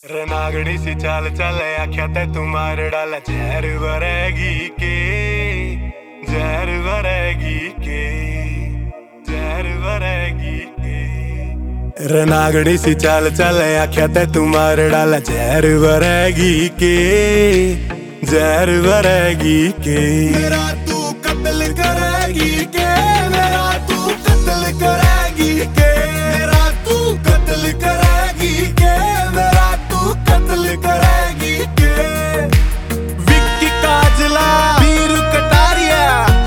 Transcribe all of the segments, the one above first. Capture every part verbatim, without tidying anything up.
रनागड़ी सी चाल चल आख्या ते तुम्हार डाला जहर भरेगी के जहर भरेगी के जहर भरेगी के। रनागड़ी सी चाल चल आख्या ते तुम्हार डाला जहर भरेगी के जहर भरेगी के। मेरा तू कत्ल करेगी के मेरा तू कत्ल करेगी के मेरा तू कत्ल करेगी के मेरा तू कत्ल करेगी के। विक्की काजला वीरू कटारिया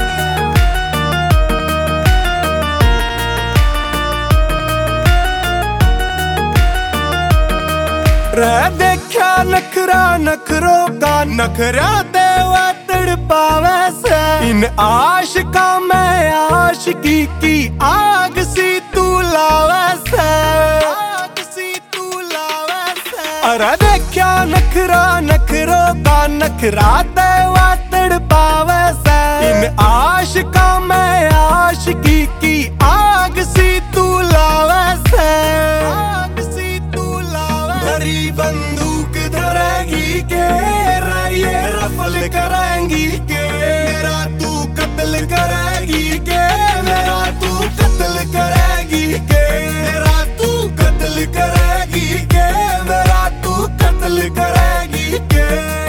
रह देखा नखरा नखरो का नखरा ते वातड़ पावे से इन आशिका में आशिकी की आग सी तू लावे से आग सी तू लावे से। अरे देखा नखरा नखरो का नखरा ते वातड़ पावे से इन आशिका में आशिकी की आग सी तू लावे से आग सी तू लावे। भरी बंदूक धरेगी के ये रफल करेंगी के मेरा तू कत्ल करेगी के मेरा तू कत्ल करेगी के मेरा तू कत्ल करेगी के मेरा तू कत्ल करेगी के।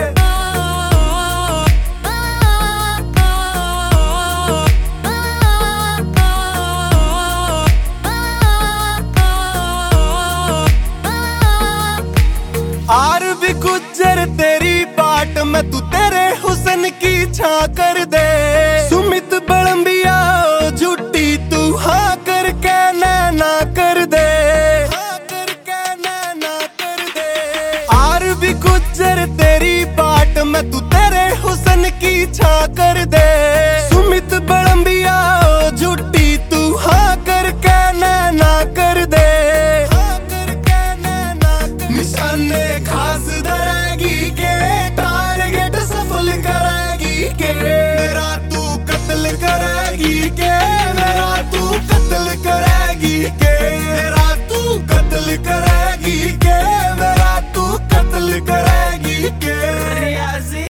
आर भी गुजर तेरी बाट में तू तेरे हुस्न की छा कर दे सुमित बड़ंबिया झूठी तू हाँ करके नैना कर दे हाँ करके नैना कर दे। आर भी गुजर तेरी बाट में तू तेरे हुस्न की छा कर दे सुमित बड़ंबिया झूठी तू हाँ करके नैना कर दे हाँ करके नैना कर। निशाने खास धरेगी के टारगेट सफल करेगी के मेरा तू कत्ल करेगी के मेरा